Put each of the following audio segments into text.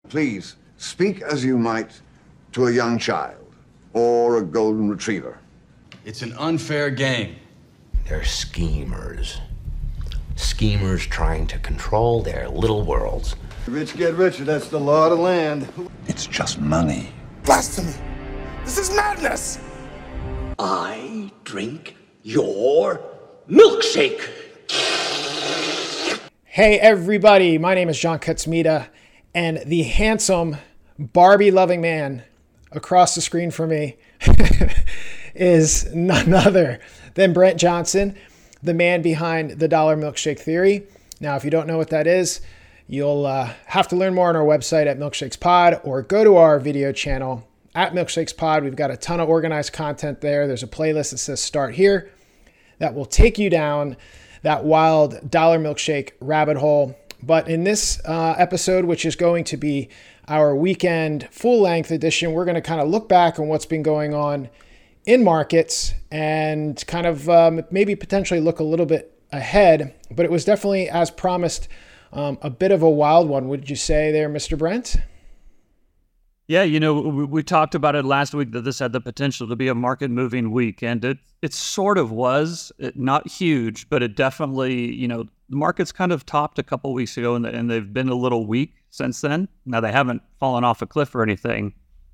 Please, speak as you might to a young child or a golden retriever. It's an unfair game. They're schemers. Schemers trying to control their little worlds. The rich get richer, that's the law of the land. It's just money. Blasphemy! This is madness! I drink your milkshake. Hey everybody, my name is John Kutsmita, and the handsome, Barbie-loving man across the screen from me is none other than Brent Johnson, the man behind the Dollar Milkshake Theory. Now, if you don't know what that is, you'll have to learn more on our website at Milkshakes Pod, or go to our video channel at Milkshakes Pod. We've got a ton of organized content there. There's a playlist that says Start Here that will take you down that wild dollar milkshake rabbit hole. But in this episode, which is going to be our weekend full-length edition, we're going to kind of look back on what's been going on in markets and kind of maybe potentially look a little bit ahead. But it was definitely, as promised, a bit of a wild one. Would you say there, Mr. Brent? Yeah, you know, we talked about it last week that this had the potential to be a market-moving week, and it sort of was. Not huge, but it definitely, you know, the market's kind of topped a couple weeks ago, and they've been a little weak since then. Now, they haven't fallen off a cliff or anything,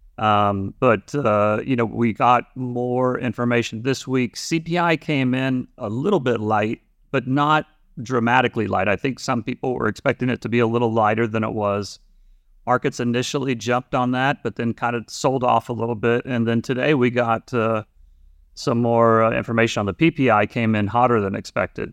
but you know, we got more information this week. CPI came in a little bit light, but not dramatically light. I think some people were expecting it to be a little lighter than it was. Markets initially jumped on that, but then kind of sold off a little bit. And then today we got some more information on the PPI came in hotter than expected.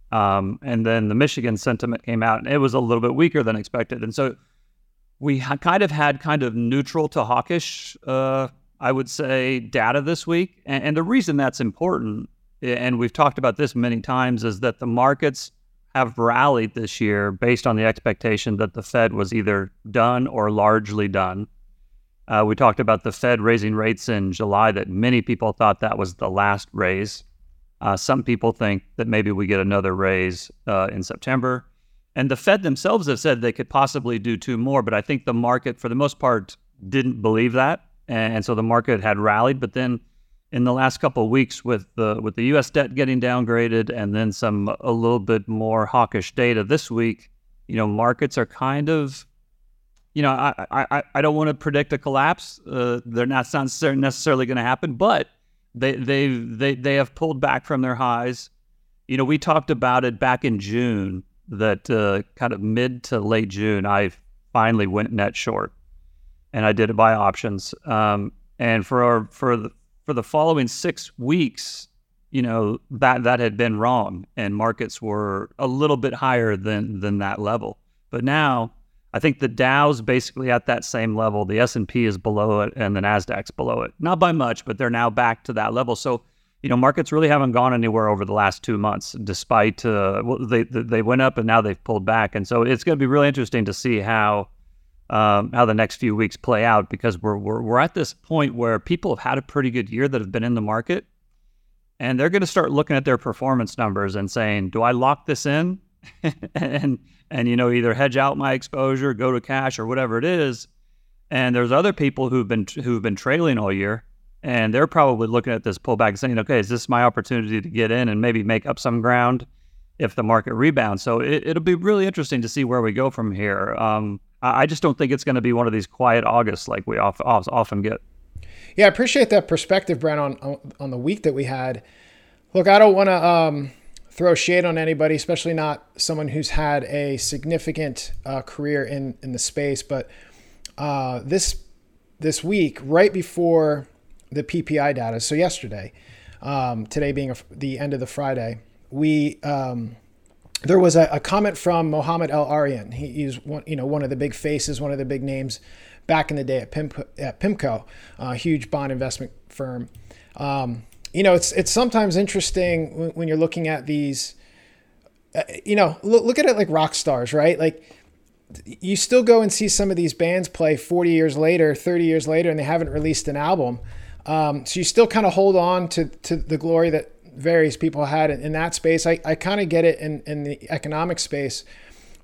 And then the Michigan sentiment came out and it was a little bit weaker than expected. And so we kind of neutral to hawkish, I would say, data this week. And the reason that's important, and we've talked about this many times, is that the markets have rallied this year based on the expectation that the Fed was either done or largely done. We talked about the Fed raising rates in July, that many people thought that was the last raise. Some people think that maybe we get another raise in September. And the Fed themselves have said they could possibly do two more, but I think the market, for the most part, didn't believe that. And so the market had rallied, but then in the last couple of weeks with the U.S. debt getting downgraded and then a little bit more hawkish data this week, you know, markets are kind of, you know, I don't want to predict a collapse. They're not necessarily going to happen, but they have pulled back from their highs. You know, we talked about it back in June that kind of mid to late June, I finally went net short, and I did it by options. And for the following 6 weeks, you know, that had been wrong, and markets were a little bit higher than that level. But now, I think the Dow's basically at that same level. The S&P is below it, and the Nasdaq's below it. Not by much, but they're now back to that level. So, you know, markets really haven't gone anywhere over the last 2 months, despite they went up and now they've pulled back. And so it's going to be really interesting to see how the next few weeks play out, because we're at this point where people have had a pretty good year that have been in the market, and they're going to start looking at their performance numbers and saying, do I lock this in and you know, either hedge out my exposure, go to cash, or whatever it is. And there's other people who've been trailing all year, and they're probably looking at this pullback and saying, okay, is this my opportunity to get in and maybe make up some ground if the market rebounds? So it'll be really interesting to see where we go from here. I just don't think it's going to be one of these quiet Augusts like we often get. Yeah, I appreciate that perspective, Brent, on the week that we had. Look, I don't want to throw shade on anybody, especially not someone who's had a significant career in the space. But this week, right before the PPI data, so yesterday, today being the end of the Friday, there was a comment from Mohamed El-Arian. He's one of the big faces, one of the big names back in the day at PIMCO, a huge bond investment firm. You know, it's sometimes interesting when you're looking at these, you know, look at it like rock stars, right? Like, you still go and see some of these bands play 40 years later, 30 years later, and they haven't released an album. So you still kind of hold on to the glory that various people had in that space. I kind of get it in the economic space.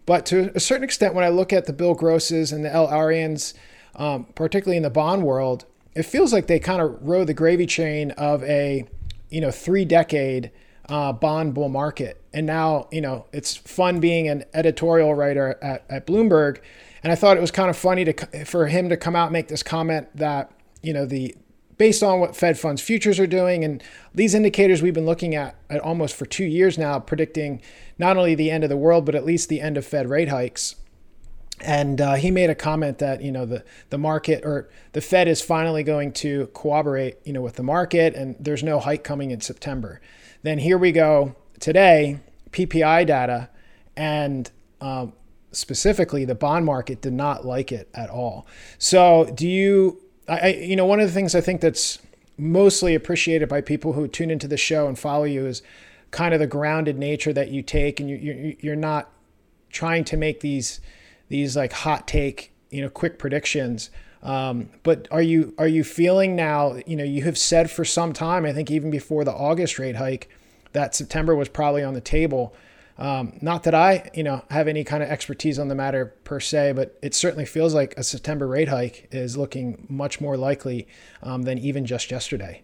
But to a certain extent, when I look at the Bill Grosses and the L. Arians, particularly in the bond world, it feels like they kind of rode the gravy train of a 3-decade bond bull market. And now, it's fun being an editorial writer at Bloomberg. And I thought it was kind of funny for him to come out and make this comment that, based on what Fed funds futures are doing and these indicators we've been looking at almost for 2 years now, predicting not only the end of the world, but at least the end of Fed rate hikes. And he made a comment that, the market or the Fed is finally going to cooperate, with the market, and there's no hike coming in September. Then here we go today, PPI data, and specifically the bond market did not like it at all. So one of the things I think that's mostly appreciated by people who tune into the show and follow you is kind of the grounded nature that you take, and you're not trying to make these like hot take, quick predictions. But are you feeling now, you have said for some time, I think even before the August rate hike, that September was probably on the table. Not that I, have any kind of expertise on the matter per se, but it certainly feels like a September rate hike is looking much more likely than even just yesterday.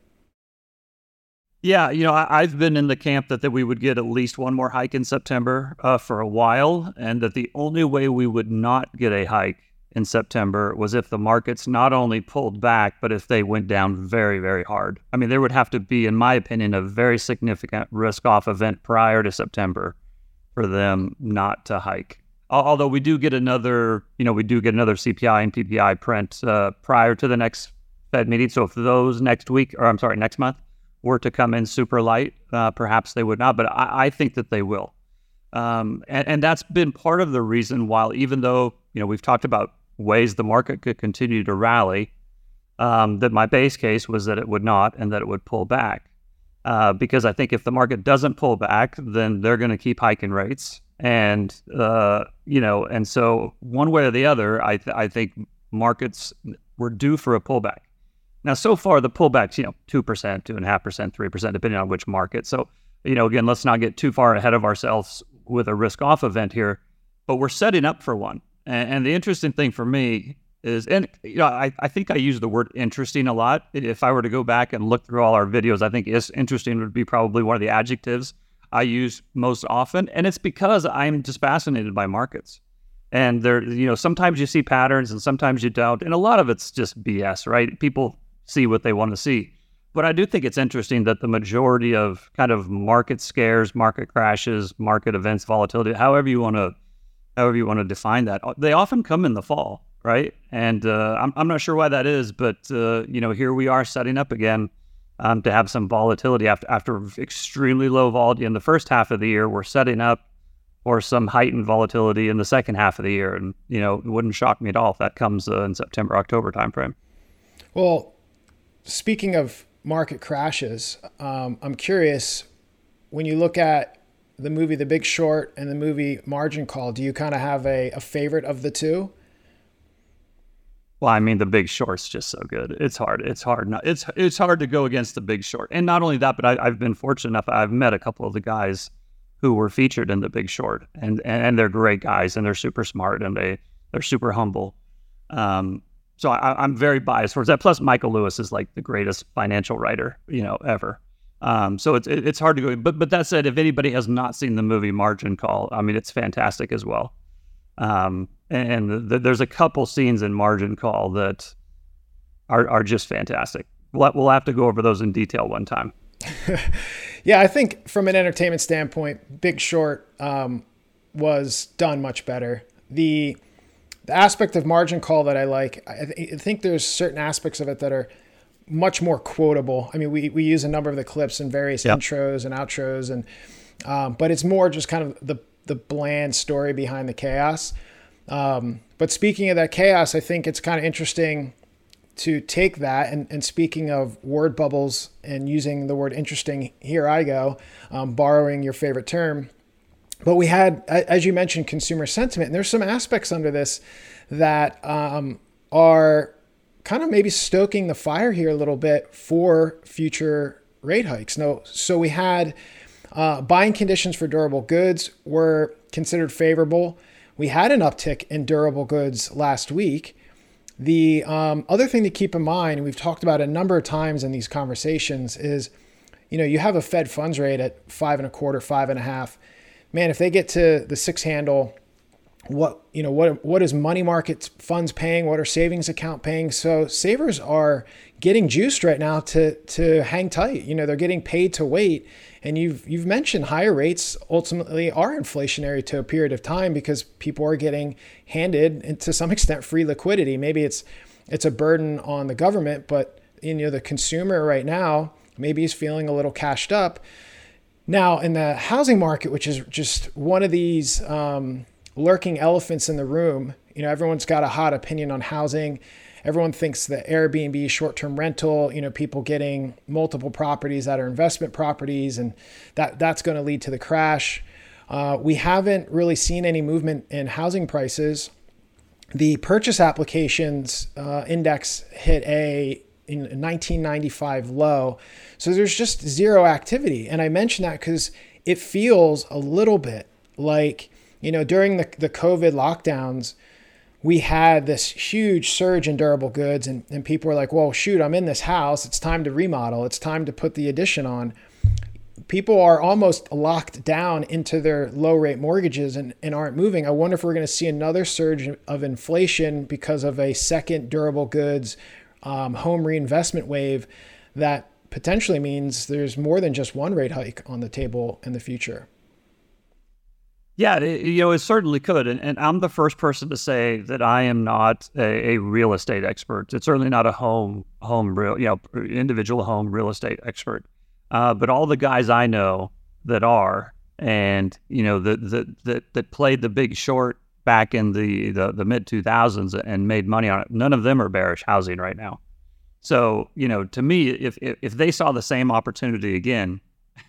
Yeah, I've been in the camp that we would get at least one more hike in September for a while, and that the only way we would not get a hike in September was if the markets not only pulled back, but if they went down very, very hard. I mean, there would have to be, in my opinion, a very significant risk-off event prior to September for them not to hike. Although we do get another CPI and PPI print prior to the next Fed meeting. So if those next month were to come in super light, perhaps they would not, but I think that they will. And that's been part of the reason why, even though, we've talked about ways the market could continue to rally, that my base case was that it would not, and that it would pull back. Because I think if the market doesn't pull back, then they're going to keep hiking rates. And, and so one way or the other, I think markets were due for a pullback. Now, so far, the pullback's, 2%, 2.5%, 3%, depending on which market. So, again, let's not get too far ahead of ourselves with a risk-off event here, but we're setting up for one. And the interesting thing for me is, and I think I use the word interesting a lot. If I were to go back and look through all our videos, I think interesting would be probably one of the adjectives I use most often. And it's because I'm just fascinated by markets. And there, sometimes you see patterns and sometimes you don't. And a lot of it's just BS, right? People see what they want to see. But I do think it's interesting that the majority of kind of market scares, market crashes, market events, volatility, however you want to define that, they often come in the fall, right? And I'm not sure why that is, but here we are setting up again to have some volatility after extremely low volatility in the first half of the year. We're setting up for some heightened volatility in the second half of the year, and it wouldn't shock me at all if that comes in September, October timeframe. Well, speaking of market crashes, I'm curious, when you look at the movie The Big Short and the movie Margin Call, do you kind of have a favorite of the two? Well, I mean, The Big Short's just so good. It's hard to go against The Big Short. And not only that, but I've been fortunate enough, I've met a couple of the guys who were featured in The Big Short, and they're great guys, and they're super smart, and they're super humble. So I'm very biased towards that. Plus, Michael Lewis is like the greatest financial writer, ever. So it's hard to go. But that said, if anybody has not seen the movie Margin Call, I mean, it's fantastic as well. And there's a couple scenes in Margin Call that are just fantastic. We'll have to go over those in detail one time. Yeah, I think from an entertainment standpoint, Big Short was done much better. The aspect of Margin Call that I like, I think there's certain aspects of it that are much more quotable. I mean, we use a number of the clips in various intros and outros, and but it's more just kind of the bland story behind the chaos. But speaking of that chaos, I think it's kind of interesting to take that, and speaking of word bubbles and using the word interesting, here I go, borrowing your favorite term. But we had, as you mentioned, consumer sentiment, and there's some aspects under this that are kind of maybe stoking the fire here a little bit for future rate hikes. So we had buying conditions for durable goods were considered favorable. we had an uptick in durable goods last week. The other thing to keep in mind, and we've talked about a number of times in these conversations, is, you have a Fed funds rate at 5.25, 5.5. Man, if they get to the 6 handle, what is money market funds paying? What are savings account paying? So savers are getting juiced right now to hang tight. They're getting paid to wait. And you've mentioned higher rates ultimately are inflationary to a period of time because people are getting handed, and to some extent, free liquidity. Maybe it's a burden on the government, but the consumer right now maybe is feeling a little cashed up. Now, in the housing market, which is just one of these lurking elephants in the room, everyone's got a hot opinion on housing. Everyone thinks that Airbnb, short-term rental, people getting multiple properties that are investment properties, and that's going to lead to the crash. We haven't really seen any movement in housing prices. The purchase applications index hit a 1995 low. So there's just zero activity. And I mention that because it feels a little bit like, during the COVID lockdowns, we had this huge surge in durable goods, and people were like, well, shoot, I'm in this house. It's time to remodel. It's time to put the addition on. People are almost locked down into their low rate mortgages and aren't moving. I wonder if we're going to see another surge of inflation because of a second durable goods home reinvestment wave that potentially means there's more than just one rate hike on the table in the future. Yeah, it certainly could. And I'm the first person to say that I am not a real estate expert. It's certainly not a individual home real estate expert. But all the guys I know that are, and, that played The Big Short back in the mid 2000s and made money on it, none of them are bearish housing right now. So, to me, if they saw the same opportunity again,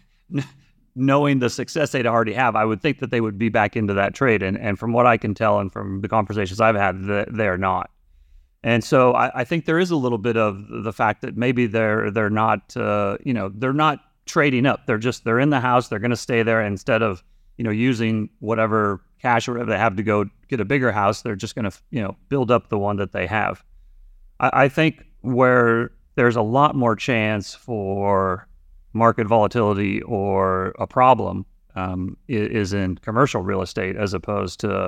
knowing the success they'd already have, I would think that they would be back into that trade. And from what I can tell and from the conversations I've had, they're not. And so I think there is a little bit of the fact that maybe they're not, they're not trading up. They're in the house. They're going to stay there instead of, using whatever cash or whatever they have to go get a bigger house. They're just going to, build up the one that they have. I think where there's a lot more chance for market volatility or a problem is in commercial real estate as opposed to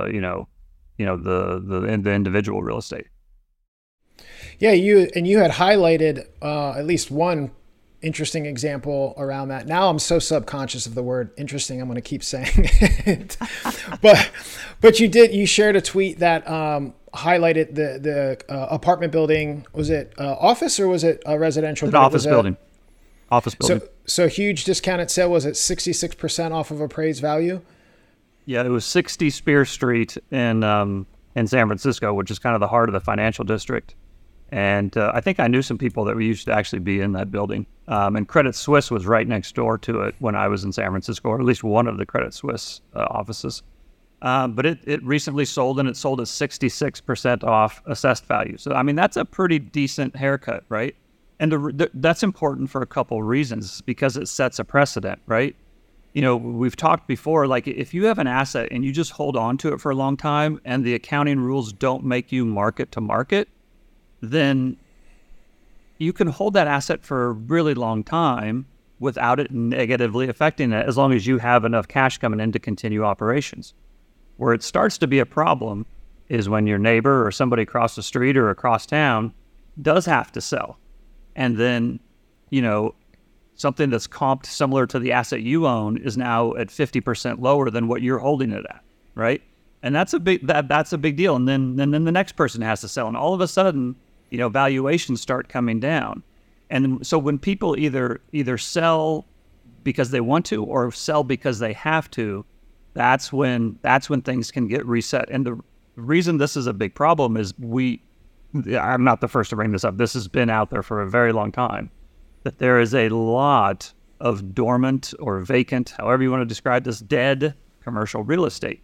the individual real estate. Yeah, you had highlighted at least one interesting example around that. Now I'm so subconscious of the word interesting, I'm going to keep saying it. but you shared a tweet that highlighted the apartment building. Was it office or was it a residential? An office building. Office building. So huge discounted sale. Was it 66% off of appraised value? Yeah, it was 60 Spear Street in San Francisco, which is kind of the heart of the financial district. And I think I knew some people that used to actually be in that building. And Credit Suisse was right next door to it when I was in San Francisco, or at least one of the Credit Suisse offices. But it recently sold, and it sold at 66% off assessed value. So, that's a pretty decent haircut, right? And that's important for a couple reasons, because it sets a precedent, right? We've talked before, like if you have an asset and you just hold on to it for a long time and the accounting rules don't make you market to market, then you can hold that asset for a really long time without it negatively affecting it, as long as you have enough cash coming in to continue operations. Where it starts to be a problem is when your neighbor or somebody across the street or across town does have to sell. And then, something that's comped similar to the asset you own is now at 50% lower than what you're holding it at, right? And that's a big deal. And then the next person has to sell, and all of a sudden, valuations start coming down. And so when people either sell because they want to or sell because they have to, that's when things can get reset. And the reason this is a big problem is I'm not the first to bring this up. This has been out there for a very long time, that there is a lot of dormant or vacant, however you want to describe this, dead commercial real estate.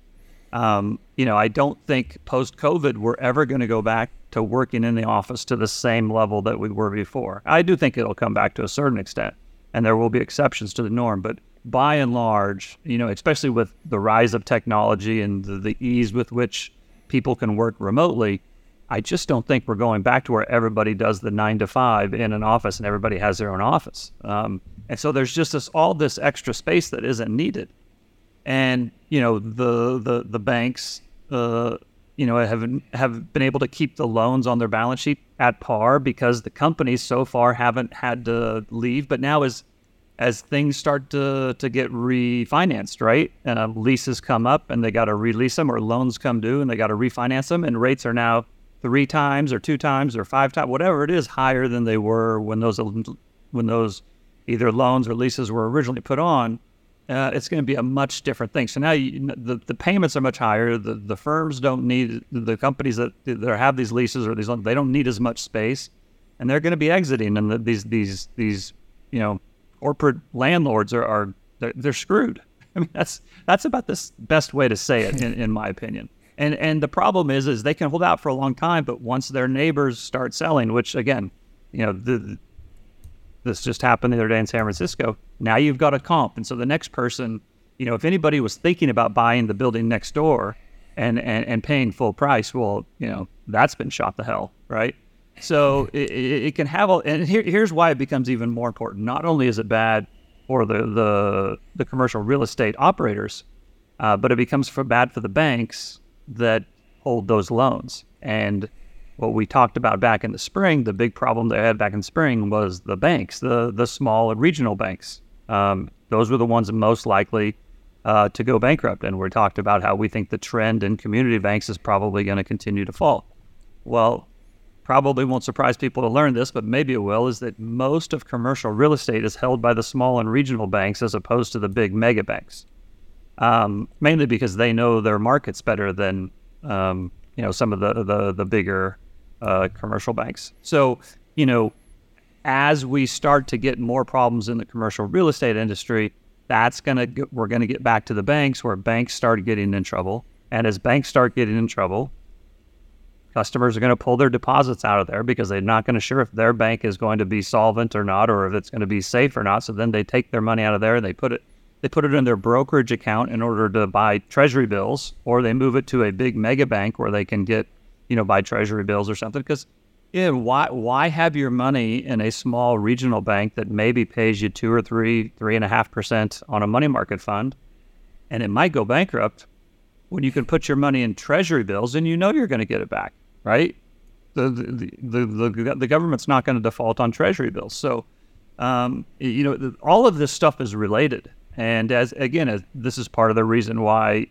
I don't think post-COVID we're ever going to go back to working in the office to the same level that we were before. I do think it'll come back to a certain extent, and there will be exceptions to the norm. But by and large, especially with the rise of technology and the ease with which people can work remotely, I just don't think we're going back to where everybody does the 9 to 5 in an office and everybody has their own office. And so there's just all this extra space that isn't needed. And, the banks, have been able to keep the loans on their balance sheet at par because the companies so far haven't had to leave. But now as things start to get refinanced, right? Leases come up and they got to release them, or loans come due and they got to refinance them, and rates are now 3 times or 2 times or 5 times, whatever it is, higher than they were when those either loans or leases were originally put on. It's going to be a much different thing. So now the payments are much higher. The firms don't need, the companies that have these leases or these loans, they don't need as much space, and they're going to be exiting. And these corporate landlords they're screwed. I mean, that's about the best way to say it in my opinion. And the problem is they can hold out for a long time, but once their neighbors start selling, which again, this just happened the other day in San Francisco. Now you've got a comp. And so the next person, if anybody was thinking about buying the building next door and paying full price, well, that's been shot to hell, right? So it can have, and here's why it becomes even more important. Not only is it bad for the commercial real estate operators, but it becomes bad for the banks that hold those loans. And what we talked about back in the spring, the big problem they had back in spring was the banks, the small and regional banks. Those were the ones most likely to go bankrupt. And we talked about how we think the trend in community banks is probably going to continue to fall. Well, probably won't surprise people to learn this, but maybe it will, is that most of commercial real estate is held by the small and regional banks as opposed to the big mega banks. Mainly because they know their markets better than some of the bigger commercial banks. So, as we start to get more problems in the commercial real estate industry, we're gonna get back to the banks, where banks start getting in trouble. And as banks start getting in trouble, customers are going to pull their deposits out of there because they're not going to sure if their bank is going to be solvent or not, or if it's going to be safe or not. So then they take their money out of there and they put it in their brokerage account in order to buy treasury bills, or they move it to a big mega bank where they can get, buy treasury bills or something. Because why have your money in a small regional bank that maybe pays you 2 or 3.5% on a money market fund, and it might go bankrupt, when you can put your money in treasury bills and you're going to get it back, right? The government's not going to default on treasury bills. So, all of this stuff is related. And as this is part of the reason why,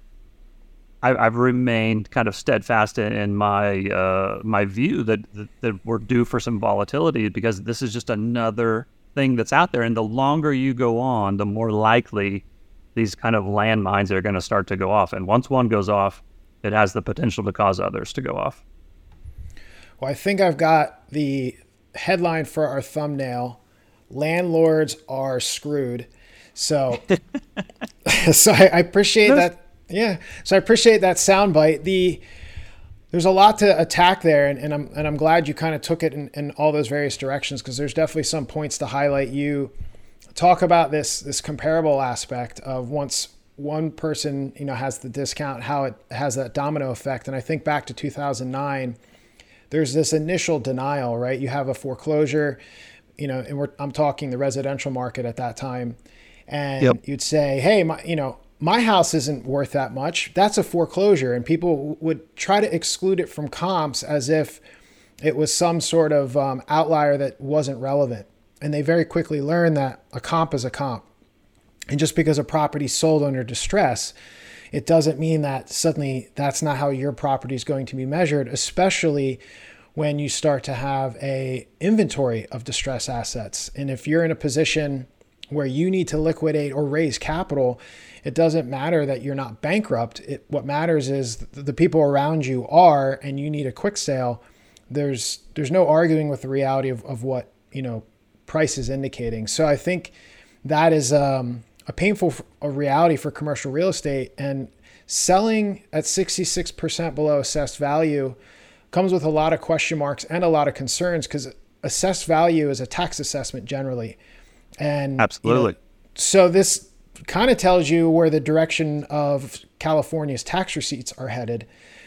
I've remained kind of steadfast in my view that we're due for some volatility, because this is just another thing that's out there. And the longer you go on, the more likely these kind of landmines are going to start to go off. And once one goes off, it has the potential to cause others to go off. Well, I think I've got the headline for our thumbnail: landlords are screwed. So, I appreciate that. Yeah. So I appreciate that soundbite. There's a lot to attack there, and I'm glad you kind of took it in all those various directions, because there's definitely some points to highlight. You talk about this comparable aspect of once one person has the discount, how it has that domino effect. And I think back to 2009, there's this initial denial, right? You have a foreclosure, and I'm talking the residential market at that time. And You'd say, hey, my house isn't worth that much. That's a foreclosure. And people would try to exclude it from comps as if it was some sort of outlier that wasn't relevant. And they very quickly learned that a comp is a comp. And just because a property sold under distress, it doesn't mean that suddenly that's not how your property is going to be measured, especially when you start to have a inventory of distress assets. And if you're in a position where you need to liquidate or raise capital, it doesn't matter that you're not bankrupt. What matters is the people around you are, and you need a quick sale. There's no arguing with the reality of what, price is indicating. So I think that is a painful reality for commercial real estate, and selling at 66% below assessed value comes with a lot of question marks and a lot of concerns, because assessed value is a tax assessment generally. And absolutely. So this kind of tells you where the direction of California's tax receipts are headed.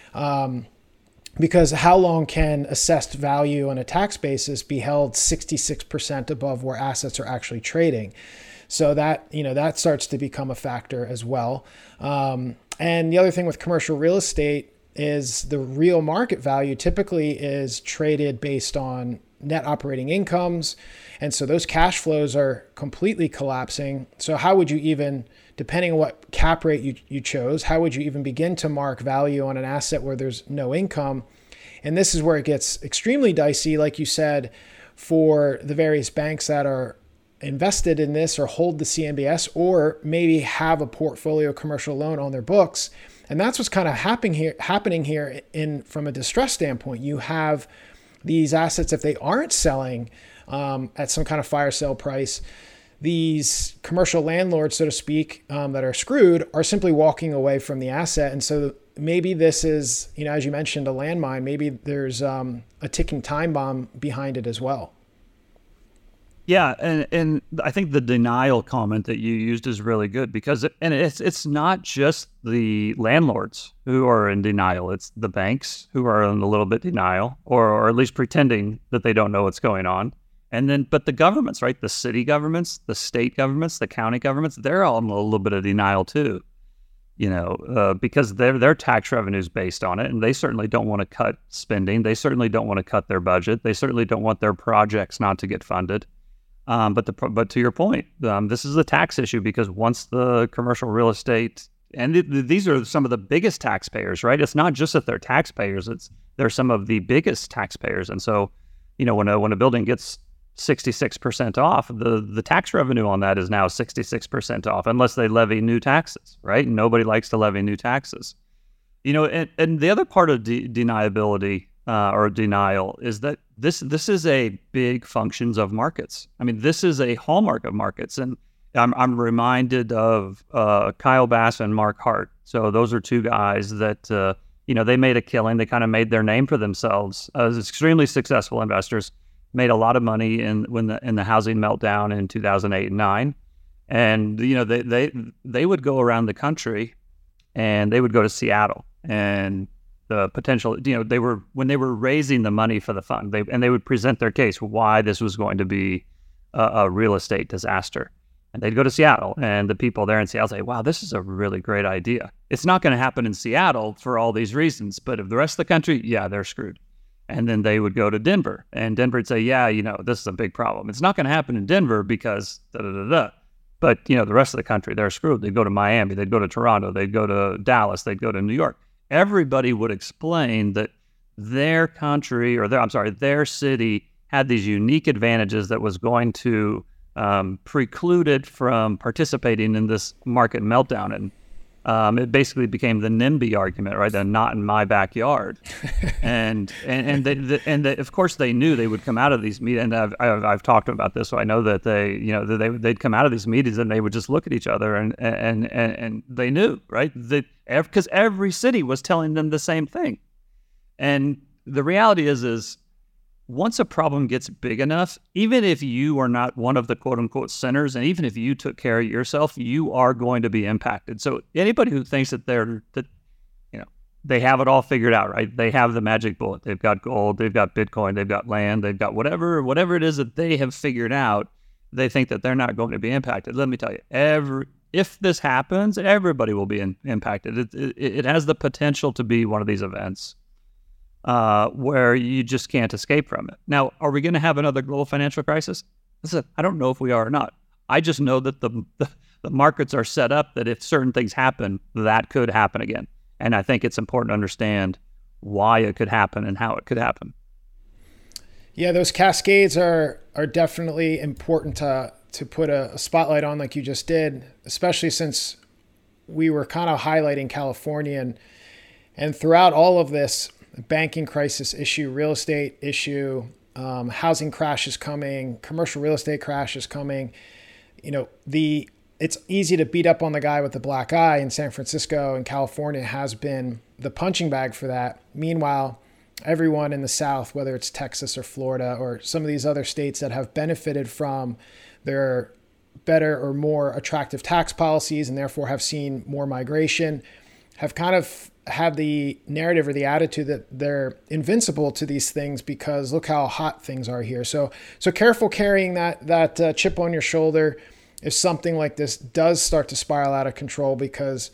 Because how long can assessed value on a tax basis be held 66% above where assets are actually trading? So that, that starts to become a factor as well. And the other thing with commercial real estate is the real market value typically is traded based on net operating incomes. And so those cash flows are completely collapsing. So how would you even, depending on what cap rate you chose, how would you even begin to mark value on an asset where there's no income? And this is where it gets extremely dicey, like you said, for the various banks that are invested in this or hold the CMBS or maybe have a portfolio commercial loan on their books. And that's what's kind of happening here from a distress standpoint. You have these assets, if they aren't selling at some kind of fire sale price, these commercial landlords, so to speak, that are screwed are simply walking away from the asset. And so maybe this is, as you mentioned, a landmine. Maybe there's a ticking time bomb behind it as well. Yeah, and I think the denial comment that you used is really good because it's not just the landlords who are in denial. It's the banks who are in a little bit denial, or at least pretending that they don't know what's going on. And then, but the governments, right? The city governments, the state governments, the county governments, they're all in a little bit of denial too. Because their tax revenue is based on it, and they certainly don't want to cut spending. They certainly don't want to cut their budget. They certainly don't want their projects not to get funded. But to your point, this is a tax issue because once the commercial real estate, and these are some of the biggest taxpayers, right? It's not just that they're taxpayers; they're some of the biggest taxpayers. And so, when a building gets 66% off, the tax revenue on that is now 66% off, unless they levy new taxes, right? Nobody likes to levy new taxes. And the other part of deniability or denial is that this is a big functions of markets. I mean, this is a hallmark of markets. And I'm reminded of Kyle Bass and Mark Hart. So those are two guys that, they made a killing. They kind of made their name for themselves as extremely successful investors. Made a lot of money in the housing meltdown in 2008 and 9, and they would go around the country, and they would go to Seattle, and the potential when they were raising the money for the fund, they would present their case why this was going to be a real estate disaster, and they'd go to Seattle, and the people there in Seattle say, "Wow, this is a really great idea. It's not going to happen in Seattle for all these reasons, but if the rest of the country, yeah, they're screwed." And then they would go to Denver, and Denver would say, yeah, this is a big problem. It's not going to happen in Denver because da-da-da-da. But, the rest of the country, they're screwed. They'd go to Miami, they'd go to Toronto, they'd go to Dallas, they'd go to New York. Everybody would explain that their country, their city had these unique advantages that was going to preclude it from participating in this market meltdown. And it basically became the NIMBY argument, right? The not in my backyard. and they, of course they knew they would come out of these meetings. And I've talked about this, so I know that they'd come out of these meetings and they would just look at each other and they knew, right? Because every city was telling them the same thing. And the reality is once a problem gets big enough, even if you are not one of the quote unquote sinners, and even if you took care of yourself, you are going to be impacted. So anybody who thinks that they have it all figured out, right? They have the magic bullet. They've got gold, they've got Bitcoin, they've got land, they've got whatever it is that they have figured out, they think that they're not going to be impacted. Let me tell you, if this happens, everybody will be impacted. It has the potential to be one of these events where you just can't escape from it. Now, are we going to have another global financial crisis? Listen, I don't know if we are or not. I just know that the markets are set up that if certain things happen, that could happen again. And I think it's important to understand why it could happen and how it could happen. Yeah, those cascades are definitely important to put a spotlight on, like you just did, especially since we were kind of highlighting California and throughout all of this, banking crisis issue, real estate issue, housing crash is coming, commercial real estate crash is coming. It's easy to beat up on the guy with the black eye in San Francisco, and California has been the punching bag for that. Meanwhile, everyone in the South, whether it's Texas or Florida or some of these other states that have benefited from their better or more attractive tax policies and therefore have seen more migration, have kind of have the narrative or the attitude that they're invincible to these things because look how hot things are here. So careful carrying that chip on your shoulder if something like this does start to spiral out of control, because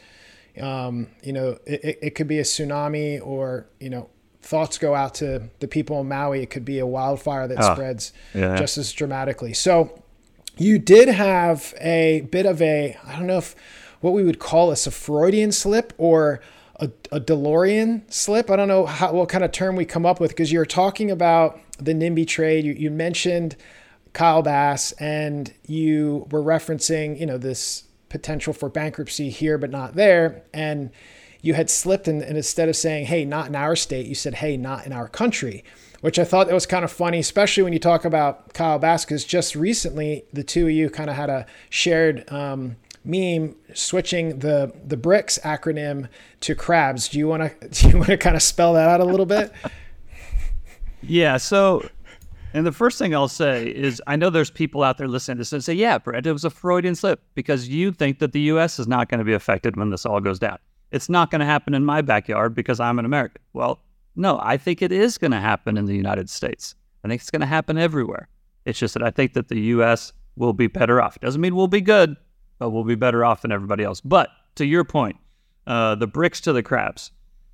it could be a tsunami, or thoughts go out to the people in Maui. It could be a wildfire that spreads just as dramatically. So you did have a bit of I don't know if what we would call a Freudian slip or a DeLorean slip. I don't know what kind of term we come up with, because you're talking about the NIMBY trade. You mentioned Kyle Bass, and you were referencing, this potential for bankruptcy here, but not there. And you had slipped, and instead of saying, hey, not in our state, you said, hey, not in our country, which I thought that was kind of funny, especially when you talk about Kyle Bass, because just recently the two of you kind of had a shared meme switching the BRICS acronym to crabs. Do you want to kind of spell that out a little bit? Yeah. So, and the first thing I'll say is, I know there's people out there listening to this and say, yeah, Brett, it was a Freudian slip, because you think that the U.S. is not going to be affected when this all goes down. It's not going to happen in my backyard because I'm an American. Well, no, I think it is going to happen in the United States. I think it's going to happen everywhere. It's just that I think that the U.S. will be better off. It doesn't mean we'll be good, but we'll be better off than everybody else. But to your point, the BRICS to the crabs,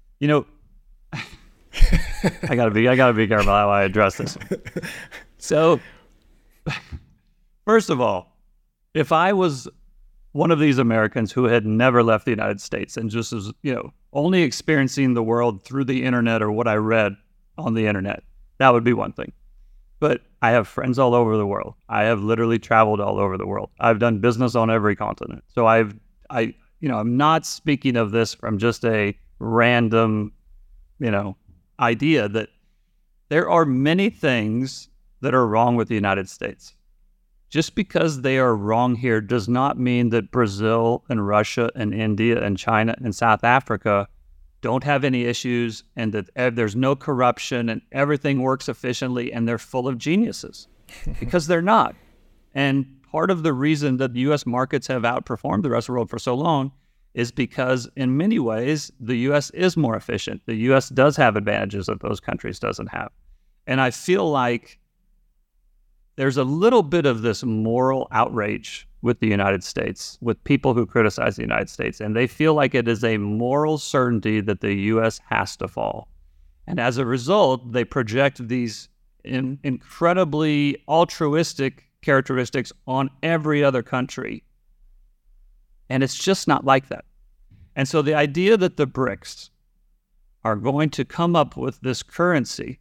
I gotta be careful how I address this. So, first of all, if I was one of these Americans who had never left the United States and just was, only experiencing the world through the internet or what I read on the internet, that would be one thing. But I have friends all over the world. I have literally traveled all over the world. I've done business on every continent. So I'm not speaking of this from just a random, idea that there are many things that are wrong with the United States. Just because they are wrong here does not mean that Brazil and Russia and India and China and South Africa don't have any issues, and that there's no corruption and everything works efficiently and they're full of geniuses, because they're not. And part of the reason that the U.S. markets have outperformed the rest of the world for so long is because in many ways, the U.S. is more efficient. The U.S. does have advantages that those countries doesn't have. And I feel like there's a little bit of this moral outrage with the United States, with people who criticize the United States, and they feel like it is a moral certainty that the U.S. has to fall. And as a result, they project these incredibly altruistic characteristics on every other country. And it's just not like that. And so the idea that the BRICS are going to come up with this currency,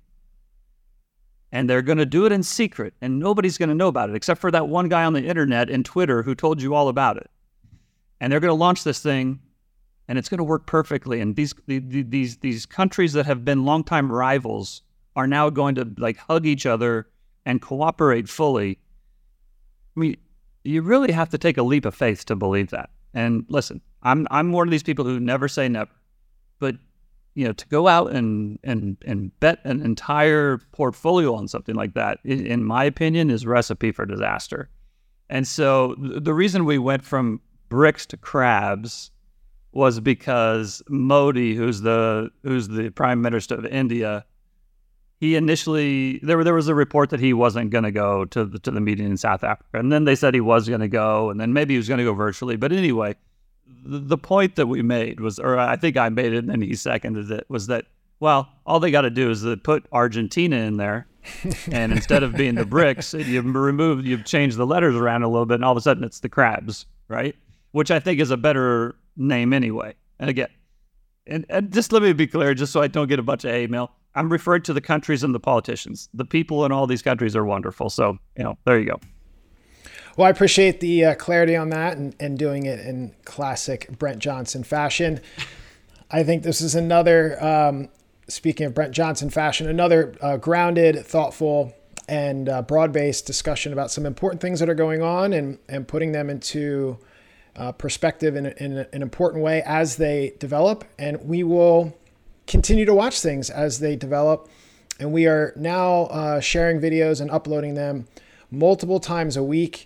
and they're going to do it in secret, and nobody's going to know about it except for that one guy on the internet and Twitter who told you all about it. And they're going to launch this thing, and it's going to work perfectly. And these countries that have been longtime rivals are now going to hug each other and cooperate fully. I mean, you really have to take a leap of faith to believe that. And listen, I'm one of these people who never say never, but to go out and bet an entire portfolio on something like that, in my opinion, is a recipe for disaster. And so the reason we went from BRICS to crabs was because Modi, who's the Prime Minister of India, he initially, there was a report that he wasn't going to go to the meeting in South Africa. And then they said he was going to go, and then maybe he was going to go virtually. But anyway, the point that we made was, or I think I made it and then he seconded it, was that, well, all they got to do is put Argentina in there. And instead of being the BRICS, you've changed the letters around a little bit, and all of a sudden it's the crabs, right? Which I think is a better name anyway. And again, and just let me be clear, just so I don't get a bunch of hate mail, I'm referring to the countries and the politicians. The people in all these countries are wonderful. So, there you go. Well, I appreciate the clarity on that and doing it in classic Brent Johnson fashion. I think this is another, speaking of Brent Johnson fashion, another grounded, thoughtful, and broad-based discussion about some important things that are going on and putting them into perspective in an important way as they develop. And we will continue to watch things as they develop. And we are now sharing videos and uploading them multiple times a week.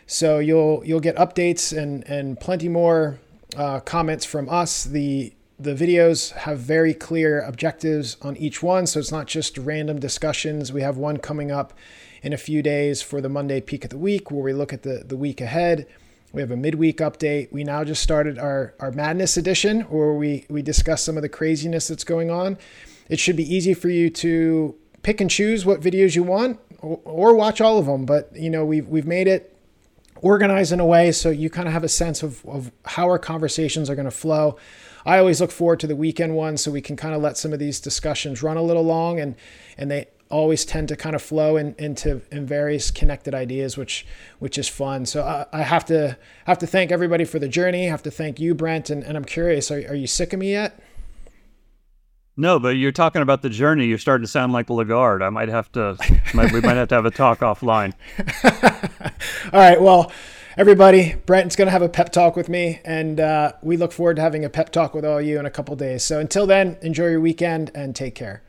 So you'll get updates and plenty more comments from us. The videos have very clear objectives on each one, so it's not just random discussions. We have one coming up in a few days for the Monday Peek at the Week, where we look at the week ahead. We have a midweek update. We now just started our Madness edition, where we discuss some of the craziness that's going on. It should be easy for you to pick and choose what videos you want, or watch all of them. But we've made it organized in a way so you kind of have a sense of how our conversations are going to flow. I always look forward to the weekend ones so we can kind of let some of these discussions run a little long, and they always tend to kind of flow into various connected ideas, which is fun. So I have to thank everybody for the journey. I have to thank you, Brent, and I'm curious, are you sick of me yet? No, but you're talking about the journey. You're starting to sound like Lagarde. We might have to have a talk offline. All right. Well, everybody, Brent's going to have a pep talk with me, and we look forward to having a pep talk with all you in a couple days. So until then, enjoy your weekend and take care.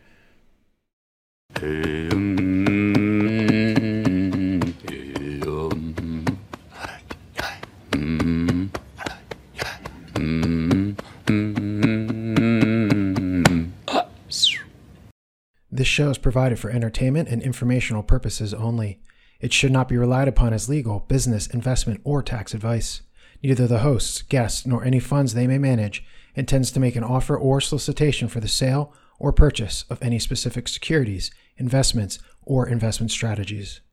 This show is provided for entertainment and informational purposes only. It should not be relied upon as legal, business, investment, or tax advice. Neither the hosts, guests, nor any funds they may manage intends to make an offer or solicitation for the sale or purchase of any specific securities, investments, or investment strategies.